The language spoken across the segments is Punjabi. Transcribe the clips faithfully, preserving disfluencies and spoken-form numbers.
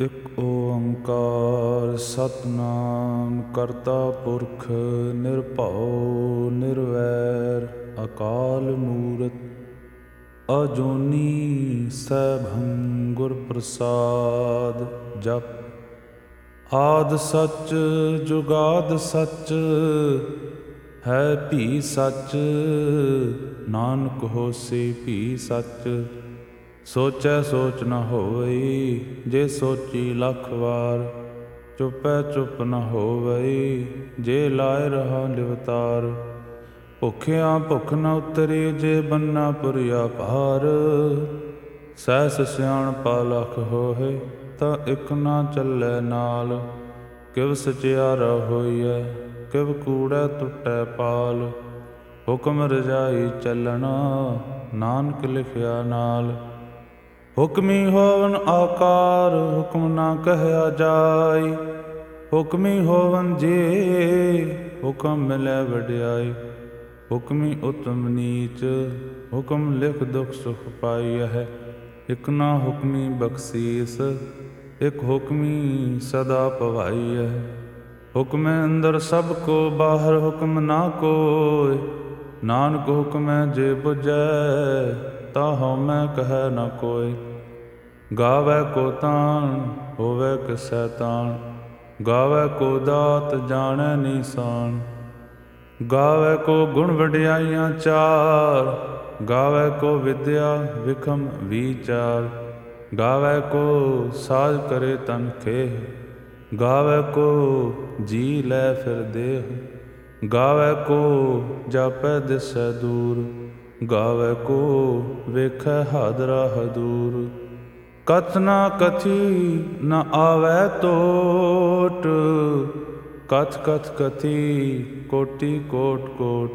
ਇਕ ਓੰਕਾਰ ਸਤਿਨਾਮ ਕਰਤਾ ਪੁਰਖ ਨਿਰਭਉ ਨਿਰਵੈਰ ਅਕਾਲ ਮੂਰਤ ਅਜੂਨੀ ਸੈਭੰ ਗੁਰ ਪ੍ਰਸਾਦ। ਜਪ ਆਦਿ ਸਚ ਜੁਗਾਦਿ ਸਚ ਹੈ ਭੀ ਸਚ, ਨਾਨਕ ਹੋਸੀ ਭੀ ਸਚ। ਸੋਚੈ ਸੋਚ ਨ ਹੋਵਈ, ਜੇ ਸੋਚੀ ਲੱਖ ਵਾਰ। ਚੁਪੈ ਚੁਪ ਨ ਹੋਵਈ, ਜੇ ਲਾਇ ਰਹਾ ਲਿਵਤਾਰ। ਭੁਖਿਆ ਭੁਖ ਨ ਉਤਰੀ, ਜੇ ਬੰਨਾ ਪੁਰੀਆ ਭਾਰ। ਸਹਿਸ ਸਿਆਣਪਾ ਲਖ ਹੋਏ, ਤਾਂ ਇਕ ਨਾ ਚੱਲੈ ਨਾਲ। ਕਿਵ ਸਚਿਆਰਾ ਹੋਈਐ, ਕਿਵ ਕੂੜੈ ਟੁੱਟੈ ਪਾਲ। ਹੁਕਮ ਰਜਾਈ ਚੱਲਣਾ, ਨਾਨਕ ਲਿਖਿਆ ਨਾਲ। ਹੁਕਮੀ ਹੋਵਨ ਆਕਾਰ, ਹੁਕਮ ਨਾ ਕਹਿਆ ਜਾਈ। ਹੁਕਮੀ ਹੋਵਨ ਜੇ, ਹੁਕਮ ਮਿਲੈ ਵਡਿਆਈ। ਹੁਕਮੀ ਉਤਮ ਨੀਚ, ਹੁਕਮ ਲਿਖ ਦੁਖ ਸੁਖ ਪਾਈਐ। ਇਕ ਨਾ ਹੁਕਮੀ ਬਖਸੀਸ, ਇਕ ਹੁਕਮੀ ਸਦਾ ਭਵਾਈਐ। ਹੁਕਮੈ ਅੰਦਰ ਸਭ ਕੋ ਬਾਹਰ, ਹੁਕਮ ਨਾ ਕੋਇ। ਨਾਨਕ ਹੁਕਮੈ ਜੇ ਬੁਝੈ, ਤਾ ਹਉਮੈ ਕਹੈ ਨ ਕੋਇ। ਗਾਵੈ ਕੋ ਤਾਣ, ਹੋਵੈ ਕਿਸੈ ਤਾਣ। ਗਾਵੈ ਕੋ ਦਾਤ, ਜਾਣੈ ਨੀਸਾਨ। ਗਾਵੈ ਕੋ ਗੁਣ ਵਡਿਆਈਆਂ ਚਾਰ। ਗਾਵੈ ਕੋ ਵਿਦਿਆ ਵਿਖਮ ਵੀਚਾਰ। ਗਾਵੈ ਕੋ ਸਾਜ ਕਰੇ ਤਨ ਖੇਹ। ਗਾਵੈ ਕੋ ਜੀ ਲੈ ਫਿਰ ਦੇਹ। ਗਾਵੈ ਕੋ ਜਾਪੈ ਦਿਸੈ ਦੂਰ। ਗਾਵੈ ਕੋ ਵੇਖੈ ਹਾਦਰਾ ਹਦੂਰ। ਕਥ ਨਾ ਕਥੀ ਨ ਆਵੈ ਟੋਟ, ਕਥ ਕਥ ਕਥੀ ਕੋਟੀ ਕੋਟ ਕੋਟ।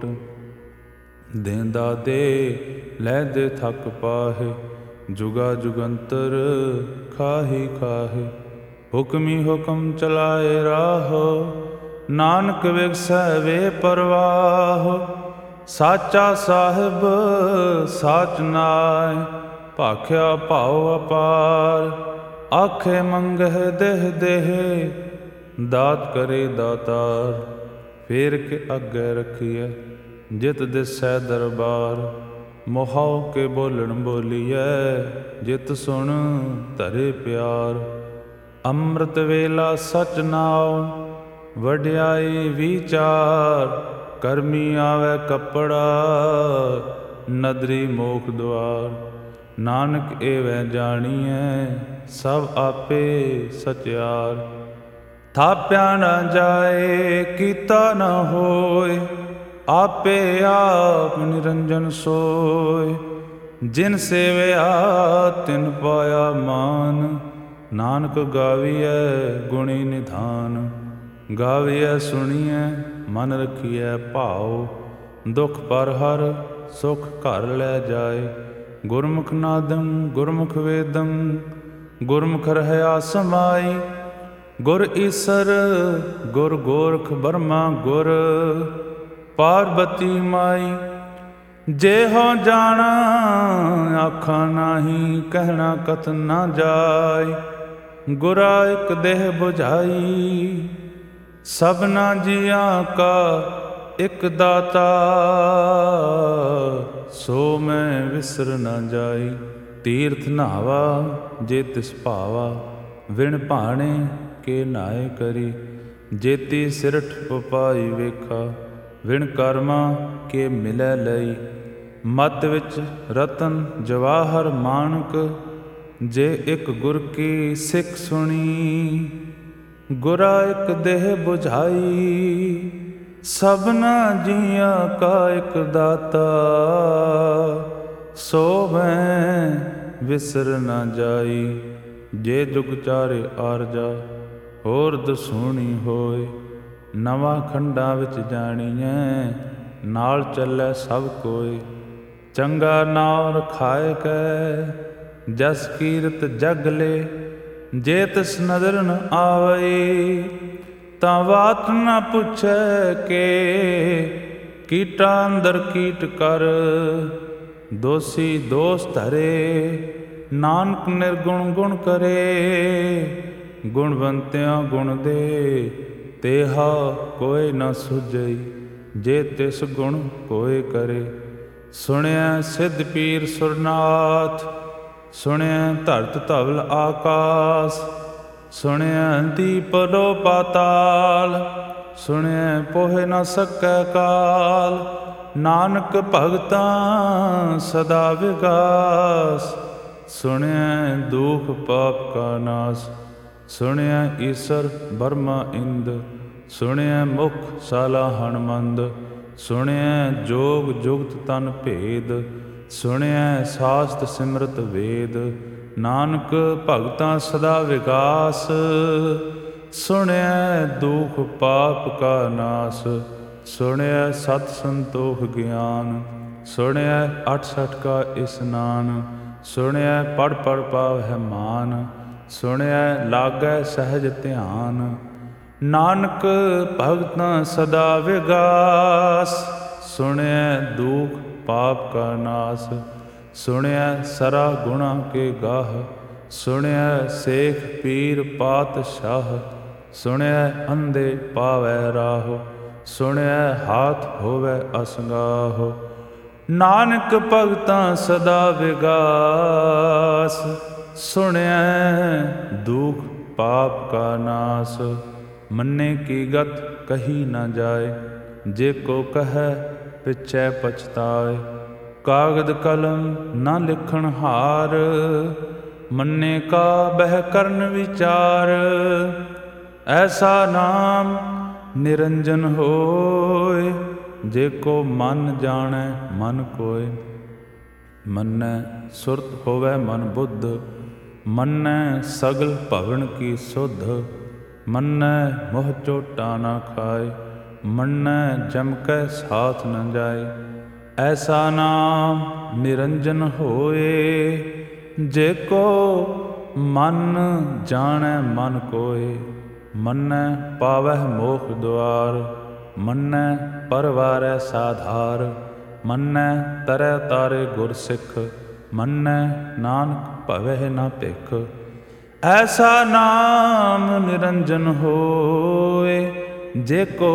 ਦੇਂਦਾ ਦੇ ਲੈ ਦੇ ਥਕ ਪਾਹੇ, ਜੁਗਾ ਜੁਗੰਤਰ ਖਾਹੀ ਖਾਹੇ। ਹੁਕਮੀ ਹੁਕਮ ਚਲਾਏ ਰਾਹ, ਨਾਨਕ ਵਿਗਸੈ ਵੇ ਪਰਵਾਹ। ਸਾਚਾ ਸਾਹਿਬ ਸਾਚ ਨਾਇ, ਭਾਖਿਆ ਭਾਉ ਅਪਾਰ। ਆਖੇ ਮੰਗਹਿ ਦੇਹ ਦੇਹ, ਦਾਤ ਕਰੇ ਦਾਤਾਰ। ਫੇਰ ਕੇ ਅੱਗੇ ਰਖੀਐ, ਜਿਤ ਦਿਸੈ ਦਰਬਾਰ। ਮੁਹਾਉ ਕੇ ਬੋਲਣ ਬੋਲੀਐ, ਜਿਤ ਸੁਣ ਧਰੇ ਪਿਆਰ। ਅੰਮ੍ਰਿਤ ਵੇਲਾ ਸਚ ਨਾਉ, ਵਡਿਆਈ ਵੀਚਾਰ। ਕਰਮੀ ਆਵੈ ਕੱਪੜਾ, ਨਦਰੀ ਮੋਖ ਦੁਆਰ। ਨਾਨਕ ਏਵੈ ਜਾਣੀਐ, ਸਭ ਆਪੇ ਸਚਿਆਰ। ਥਾਪਿਆ ਨ ਜਾਏ, ਕੀਤਾ ਨ ਹੋਇ। ਆਪੇ ਆਪ ਨਿਰੰਜਨ ਸੋਇ। ਜਿਨ ਸੇਵਿਆ ਤਿਨ ਪਾਇਆ ਮਾਨ। ਨਾਨਕ ਗਾਵੀਐ ਗੁਣੀ ਨਿਧਾਨ। ਗਾਵੀਐ ਸੁਣੀਐ ਮਨ ਰਖੀਐ ਭਾਉ। ਦੁਖ ਪਰ ਹਰਿ, ਸੁਖ ਘਰ ਲੈ ਜਾਏ। ਗੁਰਮੁਖ ਨਾਦੰ ਗੁਰਮੁਖ ਵੇਦੰ, ਗੁਰਮੁਖ ਰਹਿਆ ਸਮਾਈ। ਗੁਰ ਈਸਰ ਗੁਰ ਗੋਰਖ ਬਰਮਾ ਗੁਰ, ਪਾਰਬਤੀ ਮਾਈ। ਜਿਹੋ ਜਾਣਾ ਆਖਾਂ ਨਾਹੀ, ਕਹਿਣਾ ਕਥ ਨਾ ਜਾਈ। ਗੁਰਾ ਇਕ ਦੇਹ ਬੁਝਾਈ, ਸਭਨਾ ਜੀਆਂ ਕਾ ਇਕ ਦਾਤਾ। ਸੋ ਮੈਂ ਵਿਸਰ ਨ ਜਾਈ। ਤੀਰਥ ਨਹਾਵਾ ਜੇ ਤਿਸ ਭਾਵਾ, ਵਿਣ ਭਾਣੇ ਕੇ ਨਾਏ ਕਰੀ। ਜੇਤੀ ਸਿਰਠ ਉਪਾਈ ਵੇਖਾ, ਵਿਣ ਕਰਮਾ ਕੇ ਮਿਲੈ ਲਈ। ਮਤ ਵਿੱਚ ਰਤਨ ਜਵਾਹਰ ਮਾਣਕ, ਜੇ ਇਕ ਗੁਰ ਕੀ ਸਿੱਖ ਸੁਣੀ। ਗੁਰਾ ਇਕ ਦੇਹ ਬੁਝਾਈ, ਸਭਨਾ ਜੀਆਂ ਕਾ ਇਕ ਦਾਤਾ। ਸੋ ਮੈਂ ਵਿਸਰ ਨ ਜਾਈ। ਜੇ ਜੁਗ ਚਾਰੇ ਆਰਜਾ, ਹੋਰ ਦਸੂਣੀ ਹੋਏ। ਨਵਾਂ ਖੰਡਾਂ ਵਿੱਚ ਜਾਣੀਐ, ਨਾਲ ਚੱਲੈ ਸਭ ਕੋਇ। ਚੰਗਾ ਨਾਉ ਰਖਾਇ ਕੈ, ਜਸ ਕੀਰਤ ਜਗ ਲੇ। ਜੇ ਤਿਸ ਨਦਰ ਨ ਆਵਈ, ਤਾਂ ਬਾਤ ਨ ਪੁੱਛੈ ਕੇ। ਕੀਟਾ ਅੰਦਰ ਕੀਟ ਕਰ, ਦੋਸੀ ਦੋਸ ਧਰੇ। ਨਾਨਕ ਨਿਰਗੁਣ ਗੁਣ ਕਰੇ, ਗੁਣਵੰਤਿਆਂ ਗੁਣ ਦੇ, ਤੇਹਾ ਕੋਇ ਨ ਸੁਝਈ, ਜੇ ਤਿਸ ਗੁਣ ਕੋਇ ਕਰੇ। ਸੁਣਿਆ ਸਿੱਧ ਪੀਰ ਸੁਰਨਾਥ, ਸੁਣਿਆ ਧਰਤ ਧਵਲ ਆਕਾਸ, ਸੁਣਿਆ ਦੀਪ ਲੋ ਪਾਤਾਲ, ਸੁਣਿਆ ਪੋਹਿ ਨ ਸਕੈ ਕਾਲ। ਨਾਨਕ ਭਗਤਾਂ ਸਦਾ ਵਿਗਾਸ, ਸੁਣਿਆ ਦੁਖ ਪਾਪ ਕਾ ਨਾਸ। ਸੁਣਿਆ ਈਸਰ ਬਰਮਾ ਇੰਦ, ਸੁਣਿਆ ਮੁਖ ਸਾਲਾ ਹਣਮੰਦ, ਸੁਣਿਆ ਜੋਗ ਜੁਗਤ ਤਨ ਭੇਦ, ਸੁਣਿਆ ਸਾਸਤ ਸਿਮਰਤ ਵੇਦ। ਨਾਨਕ ਭਗਤਾਂ ਸਦਾ ਵਿਗਾਸ, ਸੁਣਿਆ ਦੁਖ ਪਾਪ ਕਾ ਨਾਸ। ਸੁਣਿਆ ਸਤ ਸੰਤੋਖ ਗਿਆਨ, ਸੁਣਿਆ ਅਠ ਸਠ ਕਾ ਇਸਨਾਨ, ਸੁਣਿਆ ਪੜ੍ਹ ਪੜ੍ਹ ਪਾਵਹਿ ਮਾਨ, ਸੁਣਿਆ ਲਾਗੈ ਸਹਿਜ ਧਿਆਨ। ਨਾਨਕ ਭਗਤਾਂ ਸਦਾ ਵਿਗਾਸ, ਸੁਣਿਆ ਦੁਖ ਪਾਪ ਕਾ ਨਾਸ। ਸੁਣਿਆ ਸਰਾ ਗੁਣਾ ਕੇ ਗਾਹ, ਸੁਣਿਆ ਸੇਖ ਪੀਰ ਪਾਤਸ਼ਾਹ, ਸੁਣਿਆ ਅੰਧੇ ਪਾਵੈ ਰਾਹ, ਸੁਣਿਆ ਹਾਥ ਹੋਵੈ ਅਸੰਗਾਹ। ਨਾਨਕ ਭਗਤਾਂ ਸਦਾ ਵਿਗਾਸ, ਸੁਣਿਆ ਦੁਖ ਪਾਪ ਕਾ ਨਾਸ। ਮੰਨੇ ਕੀ ਗਤ ਕਹੀ ਨ ਜਾਏ, ਜੇ ਕੋ ਕਹੈ ਪਿਛੈ ਪਛਤਾਏ। ਕਾਗਦ ਕਲਮ ਨ ਲਿਖਣ ਹਾਰ, ਮੰਨੇ ਕਾ ਬਹਿ ਕਰਨ ਵਿਚਾਰ। ਐਸਾ ਨਾਮ ਨਿਰੰਜਨ ਹੋਏ, ਜੇ ਕੋ ਮਨ ਜਾਣੈ ਮਨ ਕੋਇ। ਮੰਨੈ ਸੁਰਤ ਹੋਵੈ ਮਨ ਬੁੱਧ, ਮੰਨੈ ਸਗਲ ਭਵਨ ਕੀ ਸੁਧ। ਮੰਨੈ ਮੋਹ ਚੋਟਾ ਨਾ ਖਾਏ, ਮੰਨੈ ਜਮ ਕੈ ਸਾਥ ਨ ਜਾਏ। ਐਸਾ ਨਾਮ ਨਿਰੰਜਨ ਹੋਏ, ਜੇ ਕੋ ਮਨ ਜਾਣੈ ਮਨ ਕੋਇ। ਮੰਨੈ ਪਾਵਹਿ ਮੋਖ ਦੁਆਰ, ਮੰਨੈ ਪਰਵਾਰੈ ਸਾਧਾਰ। ਮੰਨੈ ਤਰੈ ਤਾਰੇ ਗੁਰ ਸਿੱਖ, ਮੰਨੈ ਨਾਨਕ ਭਵਹਿ ਨ ਭਿਖ। ਐਸਾ ਨਾਮ ਨਿਰੰਜਨ ਹੋਏ, ਜੇ ਕੋ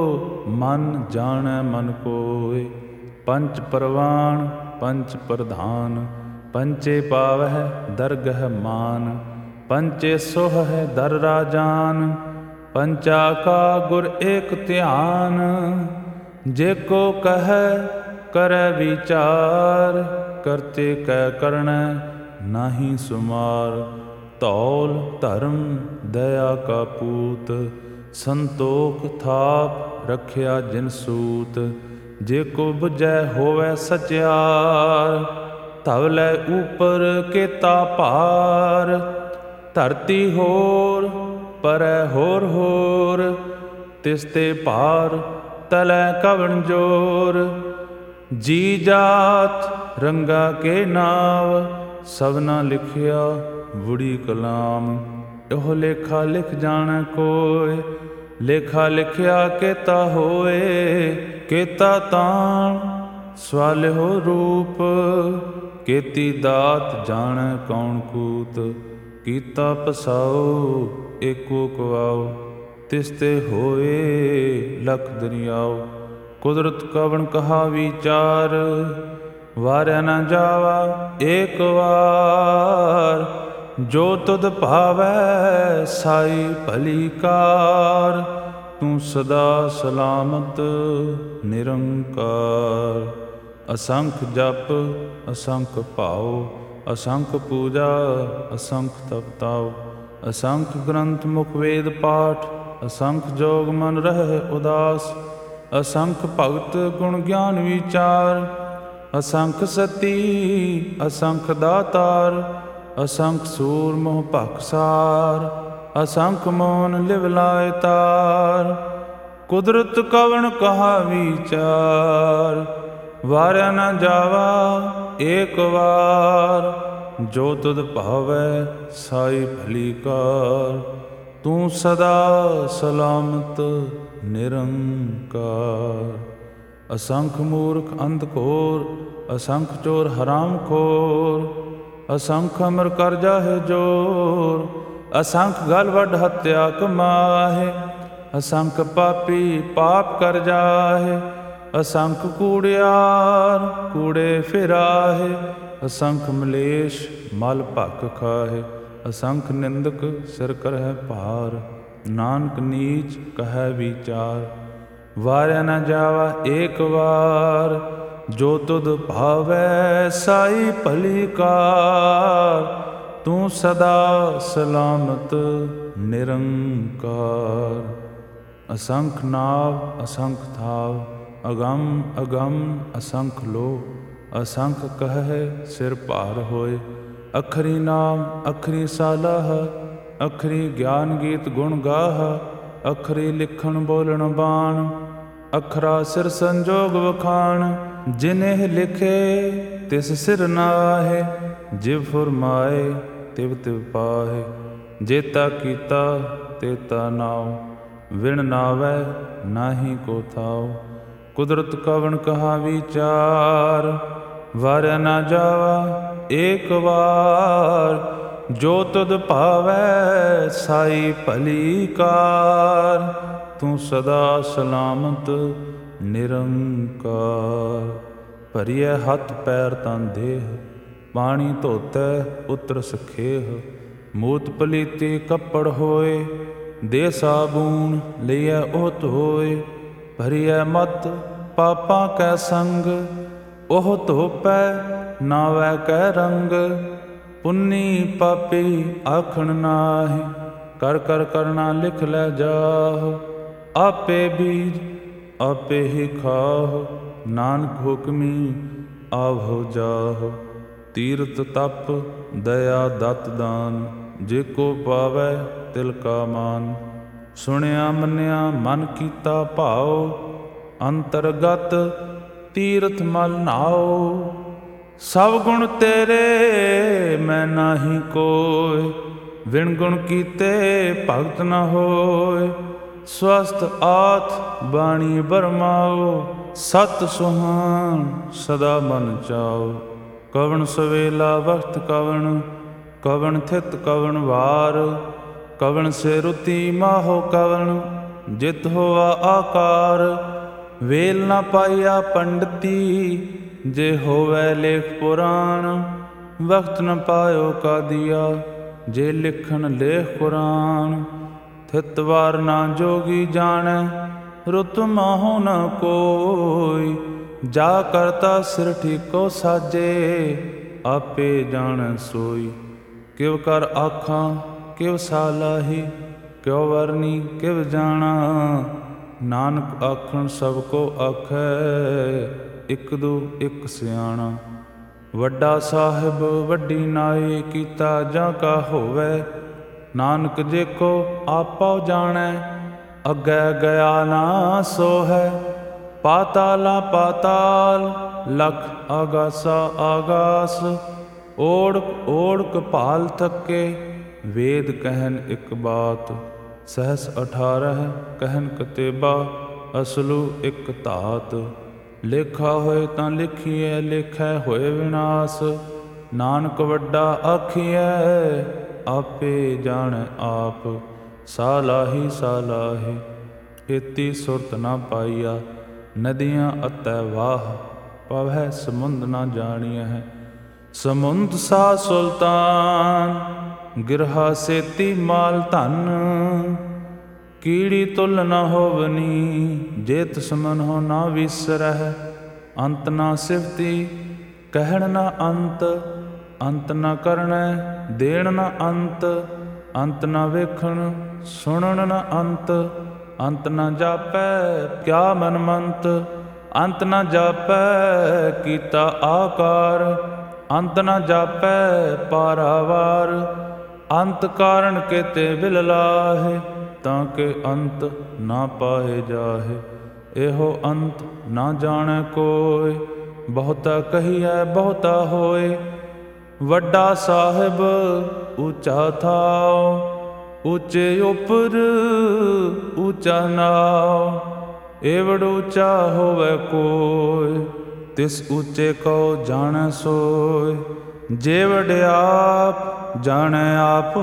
ਮਨ ਜਾਣੈ ਮਨ ਕੋਇ। ਪੰਚ ਪਰਵਾਣ ਪੰਚ ਪ੍ਰਧਾਨ, ਪੰਚੇ ਪਾਵਹਿ ਦਰਗਹਿ ਮਾਨ। ਪੰਚੇ ਸੋਹਹਿ ਦਰ ਰਾਜਾਨ, ਪੰਚਾ ਕਾ ਗੁਰ ਏਕ ਧਿਆਨ। ਜੇ ਕੋ ਕਹੈ ਕਰੈ ਵਿਚਾਰ, ਕਰਤੇ ਕੈ ਕਰਣੈ ਨਾਹੀ ਸੁਮਾਰ। ਧੌਲ ਧਰਮ ਦਇਆ ਕਾ ਪੂਤ, ਸੰਤੋਖ ਥਾਪ ਰਖਿਆ ਜਿਨ ਸੂਤ। ਜੇ ਕੋ ਬੁਝੈ ਹੋਵੈ ਸਚਿਆਰ, ਧਵਲੈ ਉਪਰ ਕੇਤਾ ਭਾਰ। ਧਰਤੀ ਹੋਰ ਪਰੈ ਹੋਰ ਹੋਰ, ਤਿਸ ਤੇ ਭਾਰ ਤਲੈ ਕਵਣ ਜੋਰ। ਜੀ ਜਾਤ ਰੰਗਾ ਕੇ ਨਾਵ, ਸਭਨਾ ਲਿਖਿਆ ਬੁੜੀ ਕਲਾਮ। ਇਹੋ ਲੇਖਾ ਲਿਖ ਜਾਣੈ ਕੋਇ, ਲੇਖਾ ਲਿਖਿਆ ਕੇਤਾ ਹੋਏ। ਕੇਤਾ ਤਾਣ ਸਵਾਲਿਹੋ ਰੂਪ, ਕੇਤੀ ਦਾਤ ਜਾਣੈ ਕੌਣ ਕੂਤ। ਕੀਤਾ ਪਸਾਉ ਏਕੋ ਕਵਾਉ, ਤਿਸ ਤੇ ਹੋਏ ਲਖ ਦਰਿਆਉ। ਕੁਦਰਤ ਕਵਣ ਕਹਾ ਵਿਚਾਰ, ਵਾਰਿਆ ਨ ਜਾਵਾ ਏਕ ਵਾਰ। ਜੋ ਤੁਧ ਭਾਵੈ ਸਾਈ ਭਲੀ ਕਾਰ, ਤੂੰ ਸਦਾ ਸਲਾਮਤ ਨਿਰੰਕਾਰ। ਅਸੰਖ ਜਪ ਅਸੰਖ ਭਾਉ, ਅਸੰਖ ਪੂਜਾ ਅਸੰਖ ਤਪ ਤਾਉ। ਅਸੰਖ ਗ੍ਰੰਥ ਮੁਖ ਵੇਦ ਪਾਠ, ਅਸੰਖ ਜੋਗ ਮਨ ਰਹਿ ਉਦਾਸ। ਅਸੰਖ ਭਗਤ ਗੁਣ ਗਿਆਨ ਵਿਚਾਰ, ਅਸੰਖ ਸਤੀ ਅਸੰਖ ਦਾਤਾਰ। ਅਸੰਖ ਸੂਰ ਮੋਹ ਭਖਸਾਰ, ਅਸੰਖ ਮੋਨ ਲਿਵ ਲਾਇ ਤਾਰ। ਕੁਦਰਤ ਕਵਣ ਕਹਾ ਵਿਚਾਰ, ਵਾਰਿਆ ਨ ਜਾਵਾ ਏਕ ਵਾਰ। ਜੋ ਤੁਧ ਭਾਵੈ ਸਾਈ ਭਲੀ ਕਾਰ, ਤੂੰ ਸਦਾ ਸਲਾਮਤ ਨਿਰੰਕਾਰ। ਅਸੰਖ ਮੂਰਖ ਅੰਧ ਘੋਰ, ਅਸੰਖ ਚੋਰ ਹਰਾਮ ਖੋਰ। ਅਸੰਖ ਅਮਰ ਕਰ ਜਾਹਿ ਜੋਰ, ਅਸੰਖ ਗਲ ਵੱਡ ਹੱਤਿਆ ਕਮਾਹੇ। ਅਸੰਖ ਪਾਪੀ ਪਾਪ ਕਰ ਜਾਹੇ। ਅਸੰਖ ਕੂੜਿਆਰ ਕੂੜੇ ਫਿਰਾਹੇ। ਅਸੰਖ ਮਲੇਸ਼ ਮਲ ਭਖ ਖਾਹੇ। ਅਸੰਖ ਨਿੰਦਕ ਸਿਰ ਕਰਹਿ ਭਾਰ। ਨਾਨਕ ਨੀਚ ਕਹੈ ਵਿਚਾਰ। ਵਾਰਿਆ ਨਾ ਜਾਵਾ ਏਕ ਵਾਰ। ਜੋ ਤੁਧ ਭਾਵੈ ਸਾਈ ਭਲੀ ਕਾਰ। ਤੂੰ ਸਦਾ ਸਲਾਮਤ ਨਿਰੰਕਾਰ। ਅਸੰਖ ਨਾਵ ਅਸੰਖ ਥਾਵ। ਅਗੰਮ ਅਗੰਮ ਅਸੰਖ ਲੋ। ਅਸੰਖ ਕਹਿ ਸਿਰ ਭਾਰ ਹੋਏ। ਅਖਰੀ ਨਾਮ ਅਖਰੀ ਸਾਲਾਹ। ਅਖਰੀ ਗਿਆਨ ਗੀਤ ਗੁਣ ਗਾਹ। ਅਖਰੀ ਲਿਖਣ ਬੋਲਣ ਬਾਣ। ਅਖਰਾ ਸਿਰ ਸੰਜੋਗ ਵਖਾਣ। ਜਿਨਿਹ ਲਿਖੇ ਤਿਸ ਸਿਰ ਨਾਹੇ। ਜਿਵ ਫੁਰਮਾਏ ਤਿਵ ਤਿਵ ਪਾਹੇ। ਜੇਤਾ ਕੀਤਾ ਤੇਤਾ ਨਾਉ। ਵਿਣ ਨਾਵੈ ਨਾਹੀ ਕੋ ਥਾਉ। ਕੁਦਰਤ ਕਵਣ ਕਹਾ ਵਿਚਾਰ। ਵਾਰਿਆ ਨਾ ਜਾਵਾ ਏਕ ਵਾਰ। ਜੋ ਤੁਧ ਭਾਵੈ ਸਾਈ ਭਲੀ ਕਾਰ। ਤੂੰ ਸਦਾ ਸਲਾਮਤ ਨਿਰੰਕਾਰ। ਭਰੀਐ ਹੱਥ ਪੈਰ ਤਨ ਦੇਹ। ਪਾਣੀ ਧੋਤੈ ਉਤਰ ਸਖੇਹ। ਮੂਤ ਪਲੀਤੀ ਕੱਪੜ ਹੋਏ। ਦੇ ਸਾਬੂਨ ਲਈਐ ਉਹ ਧੋਏ। ਭਰੀਐ ਮਤ ਪਾਪਾਂ ਕੈ ਸੰਗ। ਉਹ ਧੋਪੈ ਨਾਵੈ ਕੈ ਰੰਗ। ਪੁੰਨੀ ਪਾਪੀ ਆਖਣ ਨਾਹੀ। ਕਰ ਕਰ ਕਰਨਾ ਲਿਖ ਲੈ ਜਾਹੁ। ਆਪੇ ਬੀਜ ਆਪੇ ਹੀ ਖਾਹੁ। ਨਾਨਕ ਹੁਕਮੀ ਆਵਹੁ ਜਾਹੁ। ਤੀਰਥ ਤਪ ਦਇਆ ਦਤ ਦਾਨ। ਜੇ ਕੋ ਪਾਵੈ ਤਿਲ ਕਾ ਮਾਨ। ਸੁਣਿਆ ਮੰਨਿਆ ਮਨ ਕੀਤਾ ਭਾਉ। ਅੰਤਰਗਤ ਤੀਰਥ ਮਲ ਨਾਉ। ਸਭ ਗੁਣ ਤੇਰੇ ਮੈਂ ਨਾਹੀ ਕੋਇ। ਵਿਣ ਗੁਣ ਕੀਤੇ ਭਗਤ ਨ ਹੋਇ। ਸਵਸਤ ਆਥ ਬਾਣੀ ਬਰਮਾਓ। ਸਤ ਸੁਹਾਨ ਸਦਾ ਮਨ ਚਾਓ। ਕਵਣ ਸਵੇਲਾ ਵਕਤ ਕਵਣ। ਕਵਣ ਥਿਤ ਕਵਣ ਵਾਰ। ਕਵਣ ਸੇ ਰੁਤੀ ਮਾਹੋ ਕਵਣ। ਜਿਤ ਹੋਆ ਆਕਾਰ। ਵੇਲ ਨਾ ਪਾਈਆ ਪੰਡਤੀ। ਜੇ ਹੋਵੈ ਲੇਖ ਪੁਰਾਣ। ਵਕਤ ਨ ਪਾਇਓ ਕਾਦੀਆ। ਜੇ ਲਿਖਣ ਲੇਖ ਕੁਰਾਨ। ਥਿਤ ਵਾਰ ਨਾ ਜੋਗੀ ਜਾਣੈ। ਰੁਤ ਮਾਹੋ ਨ ਕੋਈ। ਜਾ ਕਰਤਾ ਸਿਰ ਠੀਕੋ ਸਾਜੇ। ਆਪੇ ਜਾਣੈ ਸੋਈ। ਕਿਵ ਕਰ ਆਖਾਂ ਕਿਵ ਸਾਲਾਹੀ। ਕਿਉ ਵਰਨੀ ਕਿਵ ਜਾਣਾ। ਨਾਨਕ ਆਖਣ ਸਭ ਕੋ ਆਖੈ। ਇਕ ਦੂ ਇਕ ਸਿਆਣਾ। ਵੱਡਾ ਸਾਹਿਬ ਵੱਡੀ ਨਾਈ। ਕੀਤਾ ਜਾਂ ਕਾ ਹੋਵੈ। ਨਾਨਕ ਜੇ ਕੋ ਆਪੋ ਜਾਣੈ। ਅੱਗੇ ਗਿਆ ਨਾ ਸੋ ਹੈ। ਪਾਤਾਲਾ ਪਾਤਾਲ ਲਖ ਆਗਾਸਾ ਆਗਾਸ। ਓੜਕ ਓੜਕ ਭਾਲ ਥੱਕੇ। ਵੇਦ ਕਹਿਨ ਇਕ ਬਾਤ। ਸਹਸ ਅਠਾਰਹ ਕਹਿਨ ਕਤੇਬਾ। ਅਸਲੂ ਇਕ ਧਾਤ। ਲੇਖਾ ਹੋਏ ਤਾਂ ਲਿਖੀਐ ਲੇਖੈ ਹੋਏ ਵਿਨਾਸ਼। ਨਾਨਕ ਵੱਡਾ ਆਖੀਐ ਆਪੇ ਜਾਣੈ ਆਪ। ਸਾਲਾਹੀ ਸਾਲਾਹੀ ਏਤੀ ਸੁਰਤ ਨਾ ਪਾਈਆ। ਨਦੀਆਂ ਅਤੈ ਵਾਹ ਪਵੈ ਸਮੁੰਦ ਨਾ ਜਾਣੀਐ। ਸਮੁੰਦ ਸਾ ਸੁਲਤਾਨ ਗਿਰਹਾ ਸੇਤੀ ਮਾਲ ਧਨ। ਕੀੜੀ ਤੁਲ ਨ ਹੋਵਨੀ। ਜੇ ਤਿਸ ਮਨ ਹੋ ਨਾ ਵਿਸਰਹਿ। ਅੰਤ ਨਾ ਸਿਵਤੀ ਕਹਿਣ ਨ ਅੰਤ। ਅੰਤ ਨ ਕਰਣੈ ਦੇਣ ਨ ਅੰਤ। ਅੰਤ ਨ ਵੇਖਣ ਸੁਣਨ ਨ ਅੰਤ। ਅੰਤ ਨ ਜਾਪੈ ਕਿਆ ਮਨ ਮੰਤ। ਅੰਤ ਨ ਜਾਪੈ ਕੀਤਾ ਆਕਾਰ। ਅੰਤ ਨ ਜਾਪੈ ਪਾਰਾਵਾਰ। ਅੰਤ ਕਾਰਨ ਕੇਤੇ ਬਿਲ ਲਾਹੇ। ਤਾਂ ਕਿ ਅੰਤ ਨਾ ਪਾਏ ਜਾਹੇ। ਇਹੋ ਅੰਤ ਨਾ ਜਾਣੈ ਕੋਈ। ਬਹੁਤਾ ਕਹੀਐ ਬਹੁਤਾ ਹੋਏ। ਵੱਡਾ ਸਾਹਿਬ ਉੱਚਾ ਥਾਉ। ਉੱਚੇ ਉਪਰ ਉੱਚਾ ਨਾਉ। ਏਵੜ ਉੱਚਾ ਹੋਵੈ ਕੋਈ। ਤਿਸ ਉੱਚੇ ਕਉ ਜਾਣੈ ਸੋਇ। ਜੇ ਵਡਿਆਪ ਜਾਣੈ ਆਪ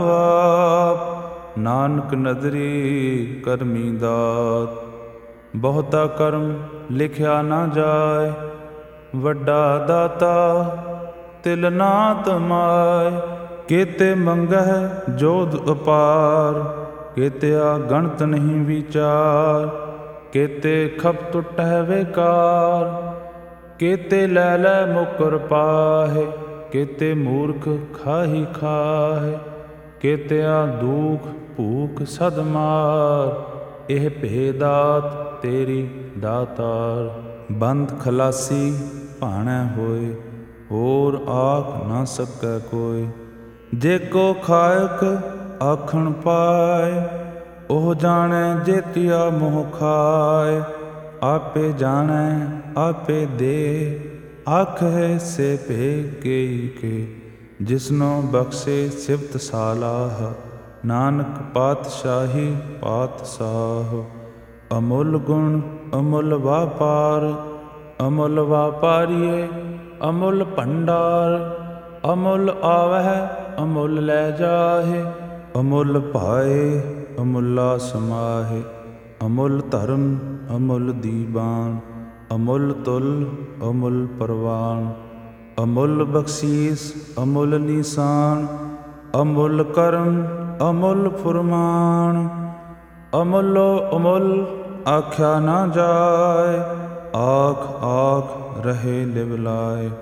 ਆਪ, ਨਾਨਕ ਨਦਰੀ ਕਰਮੀ ਦਾਤ। ਬਹੁਤਾ ਕਰਮ ਲਿਖਿਆ ਨਾ ਜਾਏ, ਵੱਡਾ ਦਾਤਾ ਤਿਲ ਨਾ ਤਮਾਏ। ਕੇਤੇ ਮੰਗਹਿ ਜੋਧ ਅਪਾਰ, ਕੇਤਿਆ ਗਣਤ ਨਹੀਂ ਵਿਚਾਰ। ਕੇਤੇ ਖਪ ਟੁਟਹਿ ਵੇਕਾਰ, ਕੇਤੇ ਲੈ ਲੈ ਮੁਕਰ ਪਾਹੇ। ਕੇਤੇ ਮੂਰਖ ਖਾਹੀ ਖਾਹੇ, ਕੇਤਿਆ ਦੁਖ ਭੂਖ ਸਦ ਮਾਰ। ਇਹ ਭੇਦਾਤ ਤੇਰੀ ਦਾਤਾਰ, ਬੰਦ ਖਲਾਸੀ ਭਾਣੈ ਹੋਏ। ਹੋਰ ਆਖ ਨਾ ਸਕੈ ਕੋਈ, ਜੇ ਕੋ ਖਾਇਕ ਆਖਣ ਪਾਏ। ਉਹ ਜਾਣੈ ਜੇਤੀਆ ਮੋਹ ਖਾਏ, ਆਪੇ ਜਾਣੈ ਆਪੇ ਦੇ। ਆਖਹਿ ਸੇ ਭੇ ਕੇਈ ਕੇ, ਜਿਸਨੋ ਬਖਸ਼ੇ ਸਿਫਤ ਸਾਲਾਹ। ਨਾਨਕ ਪਾਤਸ਼ਾਹੀ ਪਾਤਸ਼ਾਹ, ਅਮੁੱਲ ਗੁਣ ਅਮੁੱਲ ਵਾਪਾਰ। ਅਮੁੱਲ ਵਾਪਾਰੀਏ ਅਮੁੱਲ ਭੰਡਾਰ, ਅਮੁੱਲ ਆਵਹਿ ਅਮੁੱਲ ਲੈ ਜਾਹੇ। ਅਮੁੱਲ ਭਾਏ ਅਮੁੱਲਾ ਸਮਾਹੇ, ਅਮੁੱਲ ਧਰਮ ਅਮੁੱਲ ਦੀਬਾਨ। ਅਮੁੱਲ ਤੁਲ ਅਮੁੱਲ ਪਰਵਾਨ, ਅਮੁੱਲ ਬਖਸ਼ੀਸ ਅਮੁੱਲ ਨੀਸਾਨ। ਅਮੁੱਲ ਕਰਮ ਅਮੁੱਲ ਫੁਰਮਾਨ, ਅਮੁੱਲੋ ਅਮੁੱਲ ਆਖਿਆ ਨਾ ਜਾਏ। ਆਖ ਆਖ ਰਹੇ ਲਿਵ ਲਾਏ,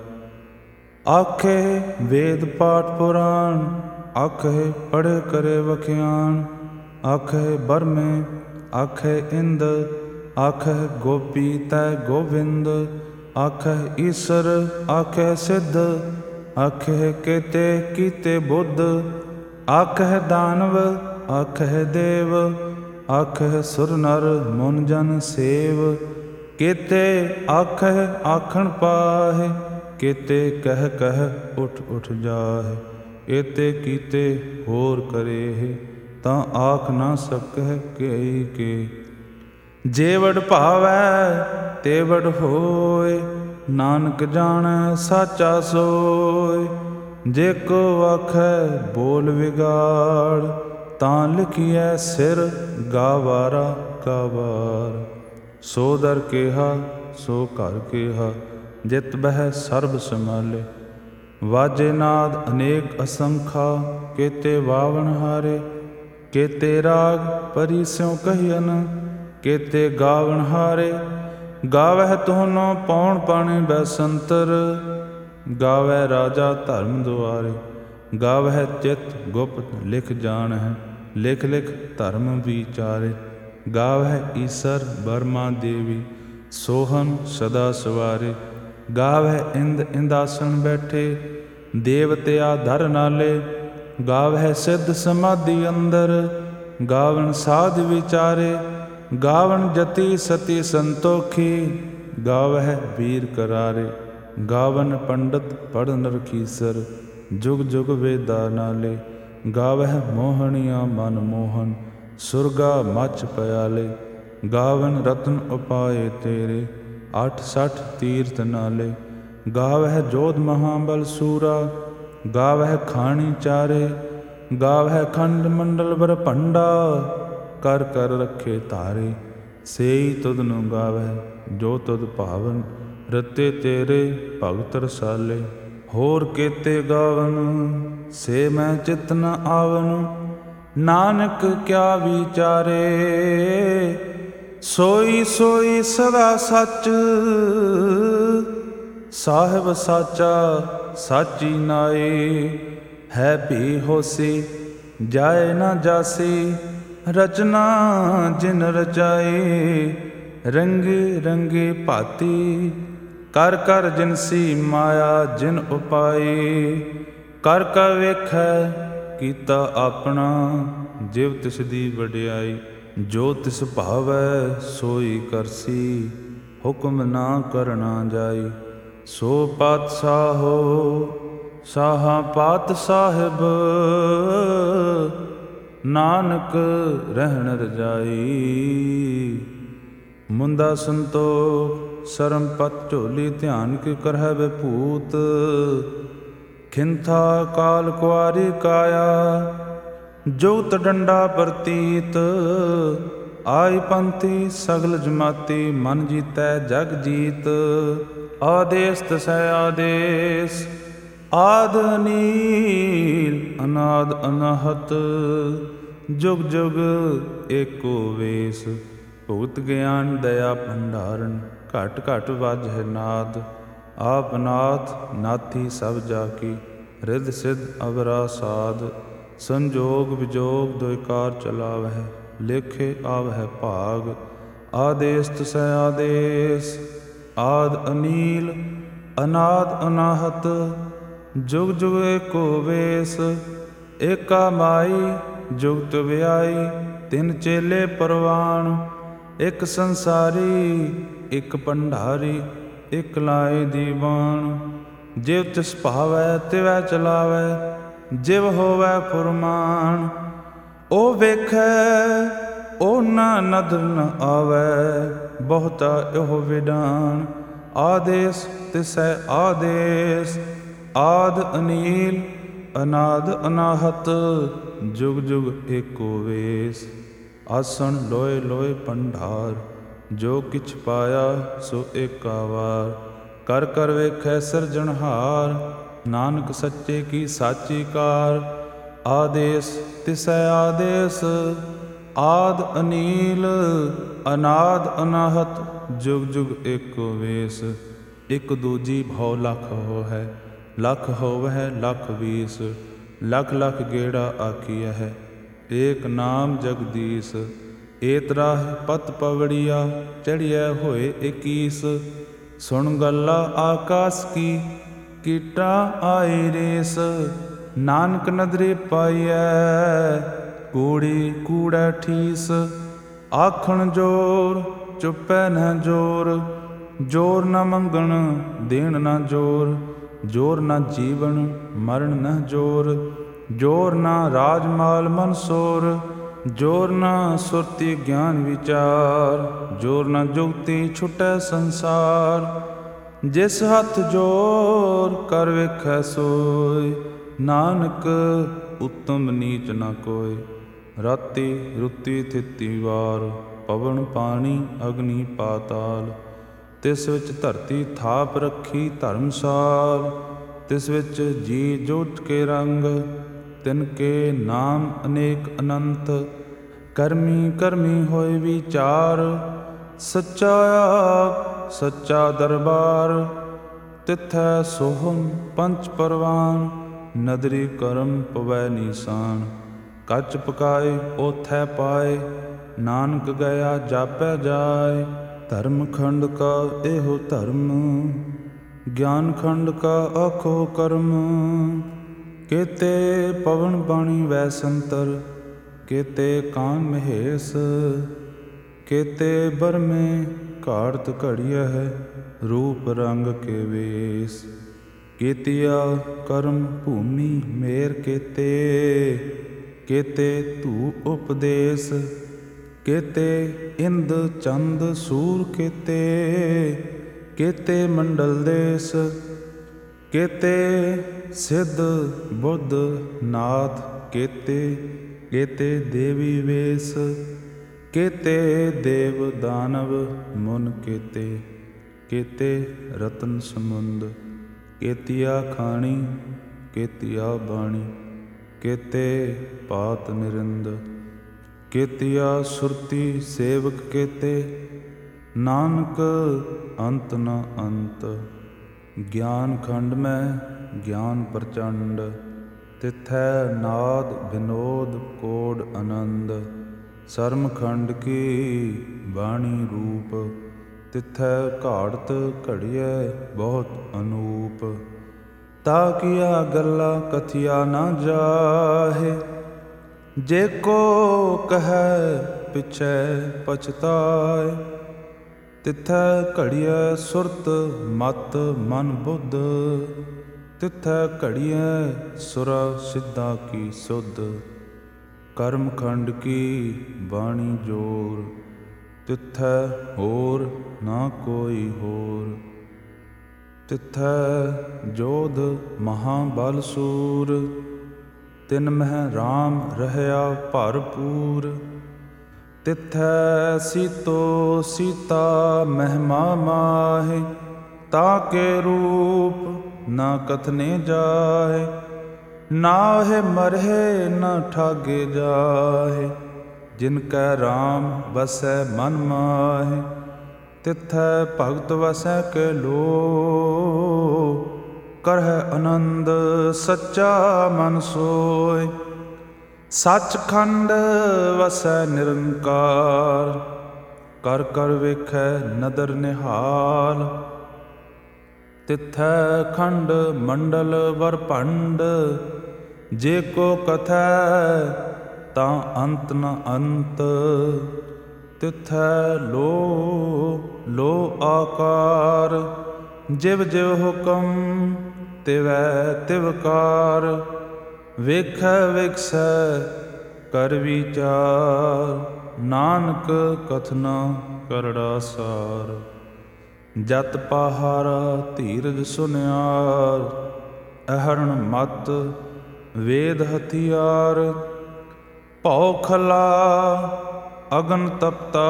ਆਖੇ ਵੇਦ ਪਾਠ ਪੁਰਾਣ। ਆਖੇ ਪੜ੍ਹੇ ਕਰੇ ਵਖਿਆਨ, ਆਖੇ ਬਰਮੇ ਆਖੇ ਇੰਦ। ਆਖੇ ਗੋਪੀ ਤੈ ਗੋਵਿੰਦ, ਆਖੇ ਈਸਰ ਆਖੇ ਸਿੱਧ। ਆਖੇ ਕੇਤੇ ਕੀਤੇ ਬੁੱਧ, ਆਖੇ ਦਾਨਵ ਆਖੇ ਦੇਵ। ਆਖੇ ਸੁਰ ਨਰ ਮੁਨ ਜਨ ਸੇਵ, ਕੇਤੇ ਆਖੇ ਆਖਣ ਪਾਹੇ। ਕੇਤੇ ਕਹਿ ਕਹਿ ਉਠ ਉਠ ਜਾਹੇ, ਏਤੇ ਕੀਤੇ ਹੋਰ ਕਰੇਹ। ਤਾਂ ਆਖ ਨਾ ਸਕਹਿ ਕੇਈ ਕੇ, ਜੇ ਵਡ ਭਾਵੈ ਤੇ ਵਡ ਹੋਏ। ਨਾਨਕ ਜਾਣੈ ਸਾਚਾ ਸੋਏ, ਜੇ ਕੋ ਆਖੈ ਬੋਲ ਵਿਗਾੜ। ਤਾਂ ਲਿਖੀਐ ਸਿਰ ਗਾਵਾਰਾ ਗਾਵਾਰ। ਸੋ ਦਰ ਕੇਹਾ ਸੋ ਘਰ ਕੇਹਾ, ਜਿਤ ਬਹਿ ਸਰਬ ਸੰਭਾਲੇ। ਵਾਜੇ ਨਾਦ ਅਨੇਕ ਅਸੰਖਾ, ਕੇਤੇ ਵਾਵਣ ਹਾਰੇ। ਕੇਤੇ ਰਾਗ ਪਰੀ ਸਿਉ ਕਹੀਅਨ, ਕੇਤੇ ਗਾਵਣ ਹਾਰੇ। ਗਾਵਹਿ ਤੁਹਾਨੋ ਪੌਣ ਪਾਣੀ ਬੈਸੰਤਰ, ਗਾਵੈ ਰਾਜਾ ਧਰਮ ਦੁਆਰੇ। ਗਾਵਹਿ ਚਿਤ ਗੁਪਤ ਲਿਖ ਜਾਣਹਿ, ਲਿਖ ਲਿਖ ਧਰਮ ਵਿਚਾਰੇ। ਗਾਵਹਿ ਈਸਰ ਬਰਮਾ ਦੇਵੀ, ਸੋਹਨ ਸਦਾ ਸਵਾਰੇ। ਗਾਵਹਿ ਇੰਦ ਇੰਦਾਸਣ ਬੈਠੇ, ਦੇਵਤਿਆ ਧਰ ਨਾਲੇ। ਗਾਵਹਿ ਸਿੱਧ ਸਮਾਧੀ ਅੰਦਰ, ਗਾਵਣ ਸਾਧ ਵਿਚਾਰੇ। ਗਾਵਣ ਜਤੀ ਸਤੀ ਸੰਤੋਖੀ, ਗਾਵਹਿ ਵੀਰ ਕਰਾਰੇ। ਗਾਵਨ ਪੰਡਤ ਪੜ੍ਹਨ ਰਖੀਸਰ, ਜੁਗ ਜੁਗ ਵੇਦਾ ਨਾਲੇ। ਗਾਵਹਿ ਮੋਹਣੀਆ ਮਨ ਮੋਹਨ, ਸੁਰਗਾ ਮਚ ਪਿਆਲੇ। ਗਾਵਨ ਰਤਨ ਉਪਾਏ ਤੇਰੇ, ਅੱਠ ਸੱਠ ਤੀਰਥ ਨਾਲੇ। ਗਾਵਹਿ ਜੋਧ ਮਹਾਬਲ ਸੂਰਾ, ਗਾਵਹਿ ਖਾਣੀ ਚਾਰੇ। ਗਾਵਹਿ ਖੰਡ ਮੰਡਲ ਬਰਭੰਡਾ, ਕਰ ਕਰ ਰੱਖੇ ਧਾਰੇ। ਸੇਈ ਤੁਧ ਨੂੰ ਗਾਵਹਿ ਜੋ ਤੁਧ ਭਾਵਨ, ਰਤੇ ਤੇਰੇ ਭਗਤ ਰਸਾਲੇ। ਹੋਰ ਕੇਤੇ ਗਾਵਨ ਸੇ ਮੈਂ ਚਿਤ ਨ ਆਵਨ, ਨਾਨਕ ਕਿਆ ਵਿਚਾਰੇ। ਸੋਈ ਸੋਈ ਸਦਾ ਸੱਚ, ਸਾਹਿਬ ਸਾਚਾ ਸਾਚੀ ਨਾਏ। ਹੈ ਭੀ ਹੋਸੀ ਜਾਏ ਨਾ ਜਾਸੀ, ਰਚਨਾ ਜਿਨ ਰਚਾਏ। ਰੰਗੇ ਰੰਗੇ ਭਾਤੀ ਕਰ ਕਰ ਜਿਨਸੀ ਮਾਇਆ ਜਿਨ ਉਪਾਏ। ਕਰ ਕਰ ਵੇਖੈ ਕੀਤਾ ਆਪਣਾ, ਜਿਵ ਤਿਸ ਦੀ ਵਡਿਆਈ। ਜੋ ਤਿਸ ਭਾਵੈ ਸੋਈ ਕਰਸੀ, ਹੁਕਮ ਨਾ ਕਰਨਾ ਜਾਈ। ਸੋ ਪਾਤਸ਼ਾਹੋ ਸਾਹਾ ਪਾਤ ਸਾਹਿਬ, ਨਾਨਕ ਰਹਿਣ ਰਜਾਈ। ਮੁੰਦਾ ਸੰਤੋਖ ਸਰਮ ਪਤ ਝੋਲੀ, ਧਿਆਨ ਕੇ ਕਰਹਿ ਵਿਭੂਤ। ਖਿੰਥਾ ਕਾਲ ਕੁਆਰੀ ਕਾਇਆ, ਜੁਗਤ ਡੰਡਾ ਪ੍ਰਤੀਤ। ਆਈ ਪੰਥੀ ਸਗਲ ਜਮਾਤੀ, ਮਨ ਜੀਤੈ ਜਗ ਜੀਤ। ਆਦੇਸ ਤਸੈ ਆਦੇਸ, ਆਦ ਅਨੀਲ ਅਨਾਦ ਅਨਾਹਤ। ਜੁਗ ਜੁਗ ਏਕੋ ਵੇਸ, ਭੁਗਤ ਗਿਆਨ ਦਇਆ ਭੰਡਾਰਨ। ਘਟ ਘਟ ਵਾਜਹਿ ਨਾਦ, ਆਪ ਨਾਥ ਨਾਥੀ ਸਭ ਜਾ ਕੀ। ਰਿੱਧ ਸਿੱਧ ਅਵਰਾ ਸਾਧ, ਸੰਜੋਗ ਵਿਜੋਗ ਦੁਇ ਕਾਰ ਚਲਾਵਹਿ। ਲੇਖੇ ਆਵਹਿ ਭਾਗ, ਆਦੇਸ ਤਸੈ ਆਦੇਸ। ਆਦ ਅਨੀਲ ਅਨਾਦ ਅਨਾਹਤ, ਜੁਗ ਜੁਗ ਏਕੋ ਵੇਸ। ਏਕਾ ਮਾਈ ਜੁਗਤ ਵਿਆਈ, ਤਿੰਨ ਚੇਲੇ ਪਰਵਾਣ। ਇੱਕ ਸੰਸਾਰੀ ਇੱਕ ਭੰਡਾਰੀ, ਇੱਕ ਲਾਏ ਦੀਵਾਨ। ਜਿਵ ਤਿਸ ਭਾਵੈ ਤਿਵੈ ਚਲਾਵੈ, ਜਿਵ ਹੋਵੈ ਫੁਰਮਾਨ। ਉਹ ਵੇਖੈ ਉਹ ਨਾ ਨਦਰ ਨ ਆਵੈ, ਬਹੁਤਾ ਇਹੋ ਵਿਡਾਨ। ਆਦੇਸ ਤਿਸੈ ਆਦੇਸ, ਆਦ ਅਨੀਲ ਅਨਾਦ ਅਨਾਹਤ। ਜੁਗ ਜੁਗ ਏਕੋ ਵੇਸ, ਆਸਣ ਲੋਏ ਲੋਏ ਭੰਡਾਰ। ਜੋ ਕਿਛ ਪਾਇਆ ਸੋ ਏਕਾ ਵਾਰ, ਕਰ ਕਰ ਵੇਖੈ ਸਿਰਜਣਹਾਰ। ਨਾਨਕ ਸੱਚੇ ਕੀ ਸਾਚੀ ਕਾਰ, ਆਦੇਸ ਤਿਸੈ ਆਦੇਸ। ਆਦ ਅਨੀਲ ਅਨਾਦ ਅਨਾਹਤ, ਜੁਗ ਜੁਗ ਏਕੋ ਵੇਸ। ਇੱਕ ਦੂਜੀ ਭਉ ਲਖ ਹੋ ਹੈ, ਲਖ ਹੋਵਹਿ ਲਖ ਵੀਸ। ਲਖ ਲਖ ਗੇੜਾ ਆਖੀਐ ਹੈ, ਏਕ ਨਾਮ ਜਗਦੀਸ। ਏਤਰਾਹਿ ਪਤ ਪਵੜੀਆ, ਚੜ੍ਹਿਐ ਹੋਏ ਇਕੀਸ। ਸੁਣ ਗੱਲਾ ਆਕਾਸ ਕੀ, ਕੀਟਾ ਆਈ ਰੇਸ। ਨਾਨਕ ਨਦਰੀ ਪਾਈਐ, ਕੂੜੀ ਕੂੜੈ ਠੀਸ। ਆਖਣ ਜੋਰ ਚੁੱਪੈ ਨ ਜੋਰ, ਜੋਰ ਨ ਮੰਗਣ ਦੇਣ ਨ ਜੋਰ। ਜੋਰ ਨ ਜੀਵਨ ਮਰਨ ਨ ਜੋਰ, ਜੋਰ ਨ ਰਾਜ ਮਾਲ ਮਨਸੋਰ। ਜੋਰ ਨ ਸੁਰਤੀ ਗਿਆਨ ਵਿਚਾਰ, ਜੋਰ ਨ ਜੁਗਤੀ ਛੁਟੈ ਸੰਸਾਰ। ਜਿਸ ਹੱਥ ਜੋਰ ਕਰ ਵੇਖੈ ਸੋਇ, ਨਾਨਕ ਉੱਤਮ ਨੀਚ ਨ ਕੋਇ। ਰਾਤੀ ਰੁੱਤੀ ਥਿਤੀ ਵਾਰ, ਪਵਨ ਪਾਣੀ ਅਗਨੀ ਪਾਤਾਲ। ਤਿਸ ਵਿੱਚ ਧਰਤੀ ਥਾਪ ਰੱਖੀ ਧਰਮਸਾਲ। ਤਿਸ ਵਿੱਚ ਜੀ ਜੋਟ ਕੇ ਰੰਗ, ਤਿਨ ਕੇ ਨਾਮ ਅਨੇਕ ਅਨੰਤ। ਕਰਮੀ ਕਰਮੀ ਹੋਏ ਵਿਚਾਰ, ਸੱਚਾ ਆਪ ਸੱਚਾ ਦਰਬਾਰ। ਤਿਥੈ ਸੋਹਮ ਪੰਚ ਪਰਵਾਨ, ਨਦਰੀ ਕਰਮ ਪਵੈ ਨੀਸਾਨ। ਕੱਚ ਪਕਾਏ ਓਥੈ ਪਾਏ, ਨਾਨਕ ਗਿਆ ਜਾਪੈ ਜਾਏ। ਧਰਮ ਖੰਡ ਕਾ ਇਹੋ ਧਰਮ, ਗਿਆਨ ਖੰਡ ਕਾ ਆਖੋ ਕਰਮ। ਕੇਤੇ ਪਵਨ ਬਾਣੀ ਵੈ ਸੰਤਰ, ਕੇਤੇ ਕਾਨ ਮਹੇਸ਼। ਕੇਤੇ ਬਰਮੇ ਘਾੜਤ ਘੜੀਐ, ਰੂਪ ਰੰਗ ਕੇ ਵੇਸ। ਕੇਤੀਆ ਕਰਮ ਭੂਮੀ ਮੇਰ ਕੇਤੇ, ਕੇਤੇ ਧੂ ਉਪਦੇਸ। ਕੇਤੇ ਇੰਦ ਚੰਦ ਸੂਰ ਕੇਤੇ, ਕੇਤੇ ਮੰਡਲ ਦੇਸ। ਕੇਤੇ ਸਿੱਧ ਬੁੱਧ ਨਾਥ ਕੇਤੇ, ਕੇਤੇ ਦੇਵੀ ਵੇਸ। ਕੇਤੇ ਦੇਵ ਦਾਨਵ ਮੁਨ ਕੇਤੇ, ਕੇਤੇ ਰਤਨ ਸਮੁੰਦ। ਕੇਤੀਆ ਖਾਣੀ ਕੇਤੀਆ ਬਾਣੀ, ਕੇਤੇ ਪਾਤ ਨਿਰਿੰਦ। ਕੇਤੀਆ ਸੁਰਤੀ ਸੇਵਕ ਕੇਤੇ, ਨਾਨਕ ਅੰਤ ਨ ਅੰਤ। ਗਿਆਨ ਖੰਡ ਮੈਂ ਗਿਆਨ ਪ੍ਰਚੰਡ, ਤਿਥੈ ਨਾਦ ਵਿਨੋਦ ਕੋਡ ਆਨੰਦ। ਸਰਮ ਖੰਡ ਕੀ ਬਾਣੀ ਰੂਪ, ਤਿਥੈ ਘਾੜਤ ਘੜੀਐ ਬਹੁਤ ਅਨੂਪ। ਤਾ ਕੀਆ ਗੱਲਾ ਕਥਿਆ ਨਾ ਜਾਹੇ, ਜੇ ਕੋ ਕਹੈ ਪਿਛੈ ਪਛਤਾਏ। ਤਿਥੈ ਘੜੀਐ ਸੁਰਤ ਮਤ ਮਨ ਬੁੱਧ, ਤਿਥੈ ਘੜੀਐ ਸੁਰਾ ਸਿੱਧਾ ਕੀ ਸੁਧ। ਕਰਮ ਖੰਡ ਕੀ ਬਾਣੀ ਜੋਰ, ਤਿਥੈ ਹੋਰ ਨਾ ਕੋਈ ਹੋਰ। ਤਿਥੈ ਜੋਧ ਮਹਾਬਲ ਸੂਰ, ਤਿਨ ਮਹਿ ਰਾਮ ਰਹਿਆ ਭਰਪੂਰ। ਤਿਥੈ ਸੀਤੋ ਸੀਤਾ ਮਹਿਮਾ ਮਾਹਿ, ਤਾਕੇ ਰੂਪ ਨਾ ਕਥਨੇ ਜਾਹਿ। ਨਾਹਿ ਮਰਹਿ ਨਾ ਠਾਗੇ ਜਾਹਿ, ਜਿਨ ਕੈ ਰਾਮ ਵਸੈ ਮਨ ਮਾਹਿ। ਤਿਥੈ ਭਗਤ ਵਸੈ ਕੈ ਲੋ, ਕਰਹਿ ਆਨੰਦ ਸੱਚਾ ਮਨ ਸੋਇ। ਸੱਚਖੰਡ ਵਸੈ ਨਿਰੰਕਾਰ, ਕਰ ਕਰ ਵੇਖੈ ਨਦਰ ਨਿਹਾਲ। ਤਿਥੈ ਖੰਡ ਮੰਡਲ ਵਰ ਭੰਡ, ਜੇ ਕੋ ਕਥੈ ਤਾਂ ਅੰਤ ਨ ਅੰਤ। ਤਿਥੈ ਲੋ ਲੋ ਆਕਾਰ, ਜਿਵ ਜਿਵ ਹੁਕਮ ਤਿਵੈ ਤਿਵਕਾਰ। ਵੇਖੈ ਵੇਖਸੈ ਕਰ ਵਿਚਾਰ, ਨਾਨਕ ਕਥਨਾ ਕਰੜਾ ਸਾਰ। ਜਤ ਪਾਹਾਰਾ ਧੀਰਜ ਸੁਨਿਆਰ, ਅਹਰਣ ਮਤ ਵੇਦ ਹਥਿਆਰ। ਭਉ ਖਲਾ ਅਗਨ ਤਪਤਾ,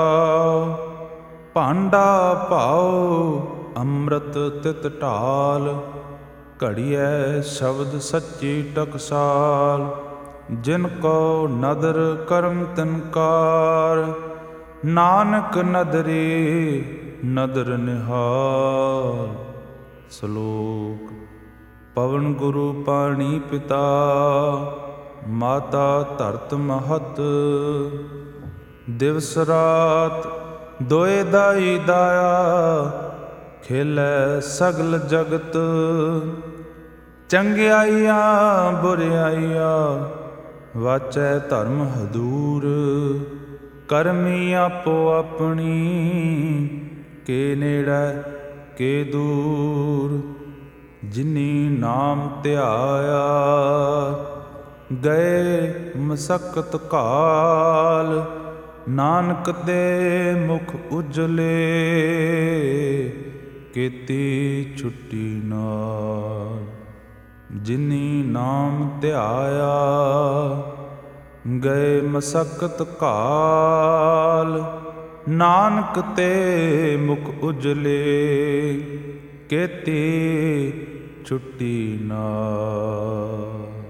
ਭਾਂਡਾ ਭਾਉ ਅੰਮ੍ਰਿਤ ਤਿਤ ਢਾਲ। ਘੜੀਐ ਸ਼ਬਦ ਸੱਚੀ ਟਕਸਾਲ, ਜਿਨ ਕੋ ਨਦਰ ਕਰਮ ਤਿਨਕਾਰ। ਨਾਨਕ ਨਦਰੀ ਨਦਰ ਨਿਹਾਲ। ਸਲੋਕ। ਪਵਨ ਗੁਰੂ ਪਾਣੀ ਪਿਤਾ, ਮਾਤਾ ਧਰਤ ਮਹਤ। ਦਿਵਸ ਰਾਤ ਦੋਇ ਦਾਈ ਦਾਇਆ, ਖੇਲੈ ਸਗਲ ਜਗਤ। ਚੰਗਿਆਈਆਂ ਬੁਰਿਆਈਆਂ, ਵਾਚੈ ਧਰਮ ਹਦੂਰ। ਕਰਮੀ ਆਪੋ ਆਪਣੀ, ਕੇ ਨੇੜੈ ਕੇ ਦੂਰ। ਜਿਨੀ ਨਾਮ ਧਿਆਇਆ, ਗਏ ਮਸਕਤ ਕਾਲ। ਨਾਨਕ ਦੇ ਮੁਖ ਉਜਲੇ, ਕੀਤੀ ਛੁੱਟੀ ਨਾਲ। ਜਿਨੀ ਨਾਮ ਧਿਆਇਆ, ਗਏ ਮਸਕਤ ਕਾਲ। ਨਾਨਕ ਤੇ ਮੁਖ ਉਜਲੇ, ਕੀਤੀ ਛੁੱਟੀ ਨਾਲ।